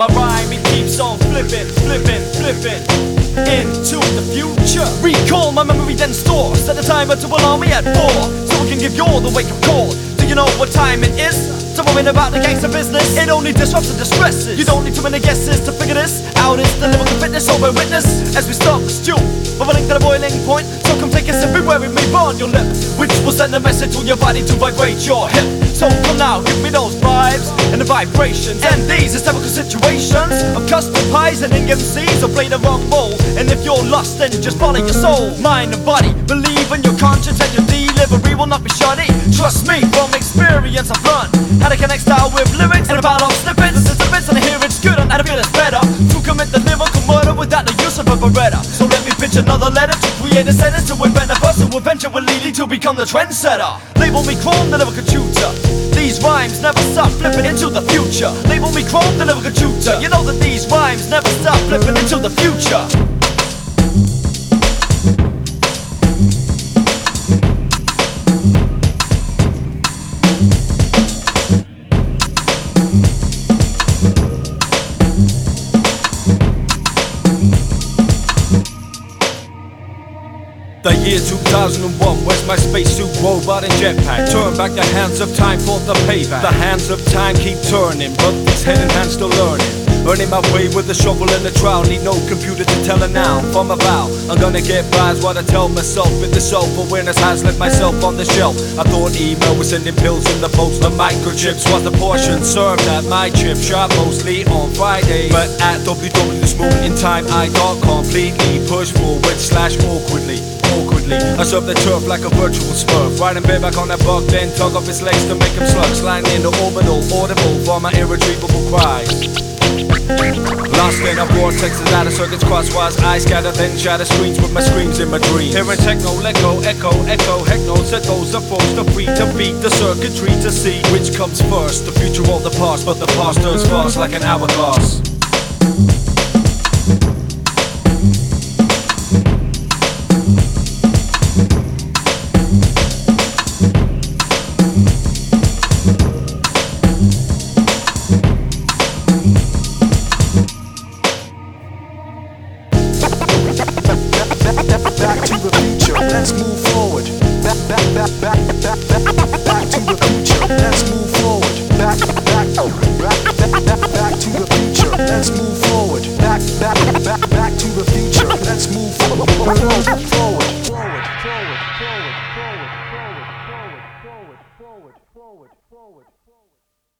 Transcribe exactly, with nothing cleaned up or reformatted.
My rhyme, it keeps on flipping, flipping, flipping into the future. Recall my memory, then store. Set a timer to alarm me at four, so we can give you all the wake-up call. Do you know what time it is? To worry about the gangster business. It only disrupts and distresses. You don't need too many guesses to figure this out. It's the lyrical fitness, so bear witness as we start the stew, bubbling to the boiling point. So come take a sip and wear it me on your lip, which will send a message to your body to vibrate your hip. So come now, give me those vibes and the vibrations. And these are typical situations of custom pies and M Cs who play the wrong role. And if you're lost, then just follow your soul, mind and body. Believe in your conscience and your delivery will not be shoddy. Trust me, from experience I've learned how to connect style with lyrics and about all snippets. Since the bits and I hear it's good and I feel it's better to commit the lyrical murder without the use of a beretta. So let me pitch another letter to create a sentence to invent a verse who eventually lead to become the trendsetter. Label me Chrome, the lyrical tutor. These rhymes never stop flipping into the future. Label me Chrome, the lyrical tutor. You know that these rhymes never stop flipping into the future. The year two thousand one, where's my spacesuit, robot and jetpack? Turn back the hands of time for the payback. The hands of time keep turning, but these hidden hands still learning. Earning my way with a shovel and a trowel. Need no computer to tell a noun from a vowel. I'm gonna get by is what I tell myself. With the self-awareness has left myself on the shelf. I thought email was sending pills in the post. The microchips was the portion served at my chip shop, mostly on Friday. But at w w w dot smooth in time I dot completely push forward slash awkwardly. Awkwardly, I serve the turf like a virtual smurf. Riding bareback on that bug, then tug off his legs to make him slug. Sliding into orbital, audible for my irretrievable cries. Lost in a vortex and out of circuits crosswise. I scatter then shatter screens with my screams in my dreams. Hearing techno, let go, echo, echo, heck knows that those are forced to free to beat the circuitry to see which comes first, the future or the past. But the past turns fast like an hourglass. Back to the future, let's move forward. Back, back, back, back, back, back, back to the future, let's move forward. Back, back, back, back, back, back to the future, let's move forward. Back, back, back, back to the future, let's move forward. Forward, forward, forward, forward, forward, forward, forward, forward, forward, forward, forward, forward.